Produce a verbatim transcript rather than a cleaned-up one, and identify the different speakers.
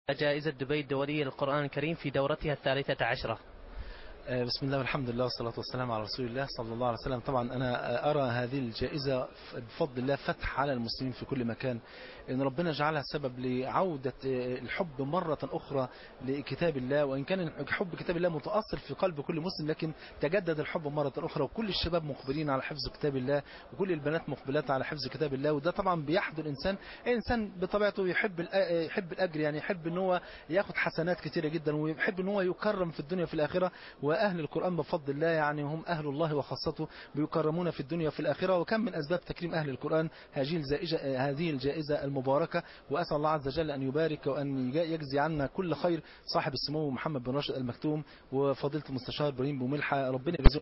Speaker 1: جائزة دبي الدولية للقرآن الكريم في دورتها الثالثة عشرة.
Speaker 2: بسم الله والحمد لله والصلاة والسلام على رسول الله صلى الله عليه وسلم. طبعا أنا أرى هذه الجائزة بفضل الله فتح على المسلمين في كل مكان، إن ربنا جعلها سبب لعودة الحب مرة أخرى لكتاب الله. وإن كان حب كتاب الله متأصل في قلب كل مسلم، لكن تجدد الحب مرة أخرى، وكل الشباب مقبلين على حفظ كتاب الله، وكل البنات مقبلات على حفظ كتاب الله. وده طبعا بيحضر الإنسان الإنسان بطبيعته يحب يحب الأجر، يعني يحب إن هو ياخد حسنات كتيرة جدا، ويحب إن هو يكرم في الدنيا وفي الآخرة. وأهل القرآن بفضل الله يعني هم أهل الله وخاصته، بيكرمون في الدنيا وفي الآخرة. وكم من أسباب تكريم أهل القرآن هذه الجائزة هذه الجائزة المباركة. وأسأل الله عز وجل أن يبارك وأن يجزي عنا كل خير صاحب السمو محمد بن راشد المكتوم وفضيلة المستشار إبراهيم بوملحة، ربنا يجزيهم